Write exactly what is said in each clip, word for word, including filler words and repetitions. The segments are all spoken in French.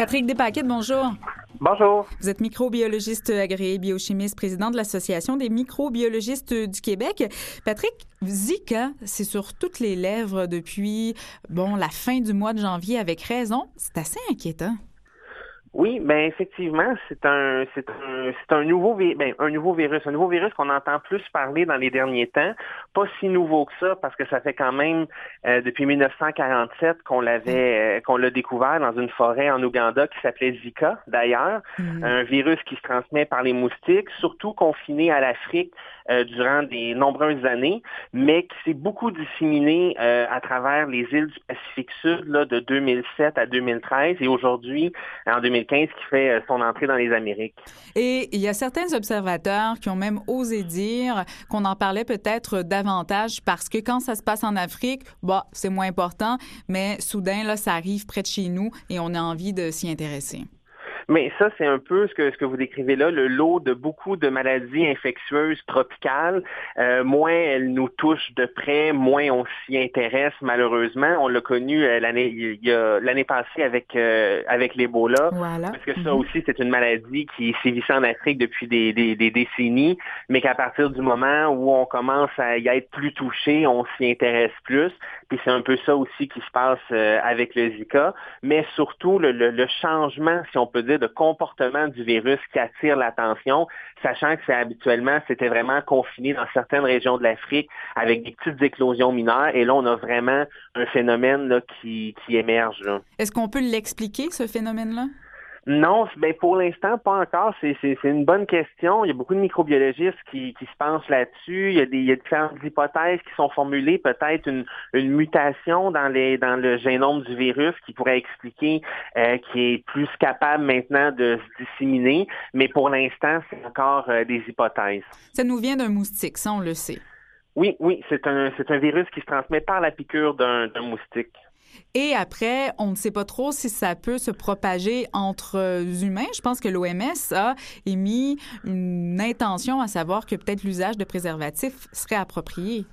Patrick Despaquets, bonjour. Bonjour. Vous êtes microbiologiste agréé, biochimiste, président de l'Association des microbiologistes du Québec. Patrick, Zika, c'est sur toutes les lèvres depuis bon la fin du mois de janvier, avec raison. C'est assez inquiétant. Oui, ben effectivement, c'est un c'est un c'est un nouveau vi- ben, un nouveau virus, un nouveau virus qu'on entend plus parler dans les derniers temps, pas si nouveau que ça parce que ça fait quand même euh, depuis mille neuf cent quarante-sept qu'on l'avait euh, qu'on l'a découvert dans une forêt en Ouganda qui s'appelait Zika d'ailleurs, mmh. un virus qui se transmet par les moustiques, surtout confiné à l'Afrique euh, durant des nombreuses années, mais qui s'est beaucoup disséminé euh, à travers les îles du Pacifique Sud là de deux mille sept à deux mille treize et aujourd'hui en deux mille quinze qui fait son entrée dans les Amériques. Et il y a certains observateurs qui ont même osé dire qu'on en parlait peut-être davantage parce que quand ça se passe en Afrique, bah, c'est moins important, mais soudain, là, ça arrive près de chez nous et on a envie de s'y intéresser. Mais ça, c'est un peu ce que ce que vous décrivez là, le lot de beaucoup de maladies infectieuses tropicales. Euh, moins elles nous touchent de près, moins on s'y intéresse malheureusement. On l'a connu euh, l'année il y a l'année passée avec euh, avec l'Ebola. Voilà. Parce que ça mm-hmm. aussi, c'est une maladie qui sévissait en Afrique depuis des, des, des décennies, mais qu'à partir du moment où on commence à y être plus touché, on s'y intéresse plus. Puis c'est un peu ça aussi qui se passe euh, avec le Zika. Mais surtout, le, le, le changement, si on peut dire, de comportement du virus qui attire l'attention, sachant que c'est habituellement, c'était vraiment confiné dans certaines régions de l'Afrique avec des petites éclosions mineures. Et là, on a vraiment un phénomène là, qui, qui émerge. Là. Est-ce qu'on peut l'expliquer, ce phénomène-là? Non, ben pour l'instant, pas encore. C'est, c'est, c'est une bonne question. Il y a beaucoup de microbiologistes qui, qui se pensent là-dessus. Il y a des, il y a différentes hypothèses qui sont formulées. Peut-être une, une mutation dans les, dans le génome du virus qui pourrait expliquer euh, qui est plus capable maintenant de se disséminer. Mais pour l'instant, c'est encore euh, des hypothèses. Ça nous vient d'un moustique, ça, on le sait. Oui, oui, c'est un, c'est un virus qui se transmet par la piqûre d'un, d'un moustique. Et après, on ne sait pas trop si ça peut se propager entre humains. Je pense que l'O M S a émis une intention à savoir que peut-être l'usage de préservatifs serait approprié.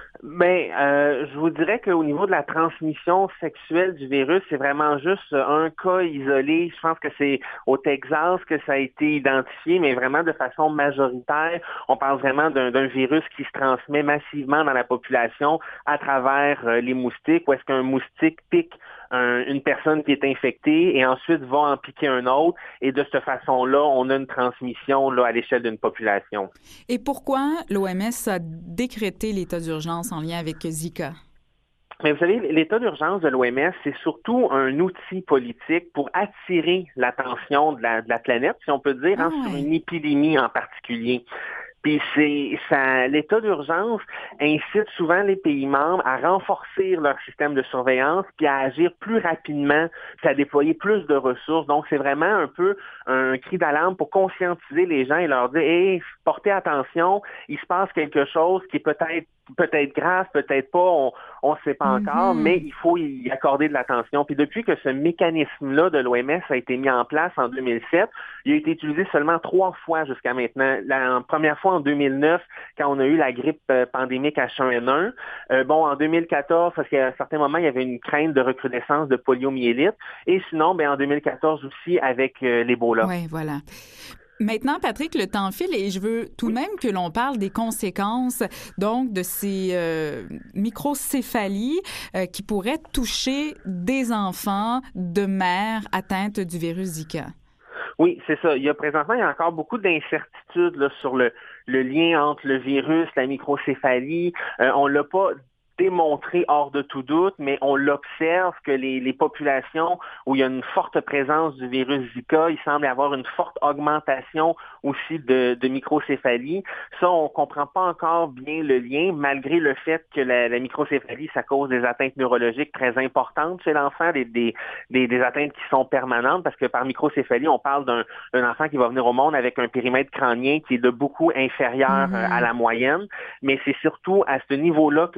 Ben, euh, je vous dirais qu'au niveau de la transmission sexuelle du virus, c'est vraiment juste un cas isolé. Je pense que c'est au Texas que ça a été identifié, mais vraiment de façon majoritaire. On parle vraiment d'un, d'un virus qui se transmet massivement dans la population à travers euh, les moustiques, où est-ce qu'un moustique pique un, une personne qui est infectée et ensuite va en piquer un autre. Et de cette façon-là, on a une transmission là, à l'échelle d'une population. Et pourquoi l'O M S a décrété l'état d'urgence en lien avec Zika? Mais vous savez, l'état d'urgence de l'O M S, c'est surtout un outil politique pour attirer l'attention de la, de la planète, si on peut dire, ah, hein, ouais. sur une épidémie en particulier. Puis c'est ça, l'état d'urgence incite souvent les pays membres à renforcer leur système de surveillance puis à agir plus rapidement, puis à déployer plus de ressources. Donc c'est vraiment un peu un cri d'alarme pour conscientiser les gens et leur dire, hey, portez attention, il se passe quelque chose qui est peut-être peut-être grave, peut-être pas, on on ne sait pas mm-hmm. encore, mais il faut y accorder de l'attention. Puis depuis que ce mécanisme-là de l'O M S a été mis en place en deux mille sept, il a été utilisé seulement trois fois jusqu'à maintenant. La première fois en deux mille neuf, quand on a eu la grippe euh, pandémique H un N un. Euh, bon, en deux mille quatorze, parce qu'à un certain moment, il y avait une crainte de recrudescence de poliomyélite. Et sinon, ben en deux mille quatorze aussi avec euh, l'Ebola. Oui, voilà. Maintenant, Patrick, le temps file et je veux tout de même que l'on parle des conséquences donc de ces euh, microcéphalies euh, qui pourraient toucher des enfants de mères atteintes du virus Zika. Oui, c'est ça. Il y a présentement, il y a encore beaucoup d'incertitudes là, sur le, le lien entre le virus, la microcéphalie. Euh, on l'a pas démontré hors de tout doute, mais on l'observe que les, les populations où il y a une forte présence du virus Zika, il semble y avoir une forte augmentation aussi de, de microcéphalie. Ça, on comprend pas encore bien le lien, malgré le fait que la, la microcéphalie, ça cause des atteintes neurologiques très importantes chez l'enfant, des, des, des, des atteintes qui sont permanentes, parce que par microcéphalie, on parle d'un, d'un enfant qui va venir au monde avec un périmètre crânien qui est de beaucoup inférieur mm-hmm. à la moyenne, mais c'est surtout à ce niveau-là que l'O M S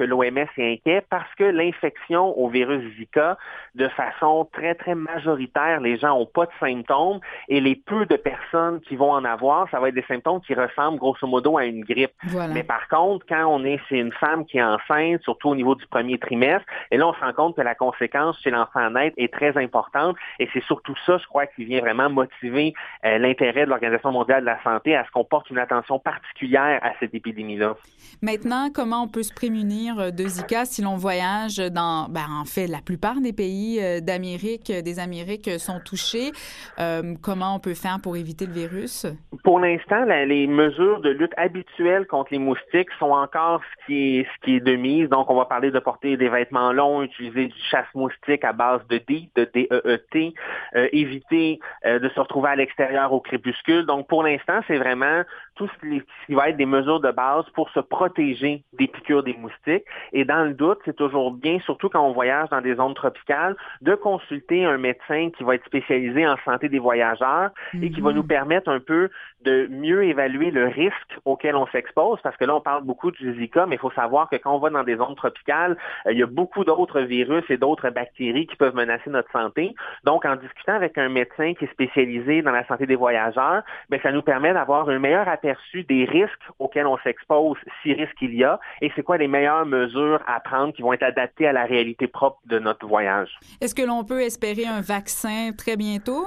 assez inquiet parce que l'infection au virus Zika, de façon très, très majoritaire, les gens n'ont pas de symptômes et les peu de personnes qui vont en avoir, ça va être des symptômes qui ressemblent grosso modo à une grippe. Voilà. Mais par contre, quand on est chez une femme qui est enceinte, surtout au niveau du premier trimestre, et là, on se rend compte que la conséquence chez l'enfant à naître est très importante et c'est surtout ça, je crois, qui vient vraiment motiver euh, l'intérêt de l'Organisation mondiale de la santé à ce qu'on porte une attention particulière à cette épidémie-là. Maintenant, comment on peut se prémunir de Zika si l'on voyage dans, ben, en fait, la plupart des pays d'Amérique, des Amériques sont touchés. Euh, comment on peut faire pour éviter le virus? Pour l'instant, la, les mesures de lutte habituelles contre les moustiques sont encore ce qui est, ce qui est de mise. Donc, on va parler de porter des vêtements longs, utiliser du chasse-moustique à base de D, de D E E T, euh, éviter euh, de se retrouver à l'extérieur au crépuscule. Donc, pour l'instant, c'est vraiment tout ce qui, ce qui va être des mesures de base pour se protéger des piqûres des moustiques. Et dans le doute, c'est toujours bien, surtout quand on voyage dans des zones tropicales, de consulter un médecin qui va être spécialisé en santé des voyageurs mm-hmm. et qui va nous permettre un peu de mieux évaluer le risque auquel on s'expose, parce que là, on parle beaucoup du Zika, mais il faut savoir que quand on va dans des zones tropicales, euh, il y a beaucoup d'autres virus et d'autres bactéries qui peuvent menacer notre santé. Donc, en discutant avec un médecin qui est spécialisé dans la santé des voyageurs, bien, ça nous permet d'avoir un meilleur aperçu des risques auxquels on s'expose, si risque il y a, et c'est quoi les meilleures mesures à prendre qui vont être adaptées à la réalité propre de notre voyage. Est-ce que l'on peut espérer un vaccin très bientôt?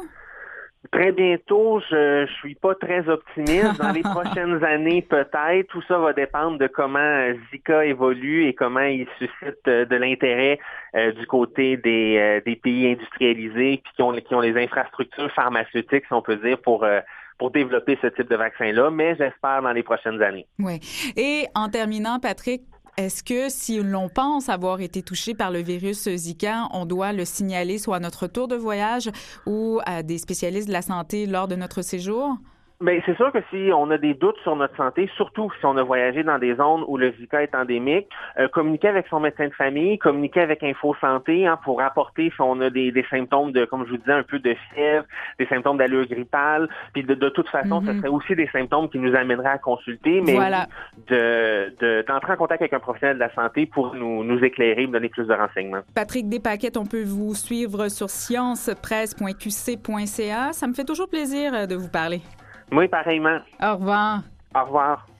Très bientôt, je, je suis pas très optimiste. Dans les prochaines années, peut-être. Tout ça va dépendre de comment Zika évolue et comment il suscite de l'intérêt euh, du côté des, euh, des pays industrialisés puis qui ont, qui ont les infrastructures pharmaceutiques, si on peut dire, pour euh, pour développer ce type de vaccin-là. Mais j'espère dans les prochaines années. Oui. Et en terminant, Patrick, est-ce que si l'on pense avoir été touché par le virus Zika, on doit le signaler soit à notre retour de voyage ou à des spécialistes de la santé lors de notre séjour? Bien, c'est sûr que si on a des doutes sur notre santé, surtout si on a voyagé dans des zones où le Zika est endémique, euh, communiquer avec son médecin de famille, communiquer avec Info Santé hein, pour rapporter si on a des, des symptômes de, comme je vous disais, un peu de fièvre, des symptômes d'allure grippale. Puis de, de toute façon, mm-hmm. ce serait aussi des symptômes qui nous amèneraient à consulter, mais voilà. de, de, d'entrer en contact avec un professionnel de la santé pour nous, nous éclairer, nous donner plus de renseignements. Patrick Despaquets, on peut vous suivre sur science presse point q c point c a. Ça me fait toujours plaisir de vous parler. Oui, pareillement. Au revoir. Au revoir.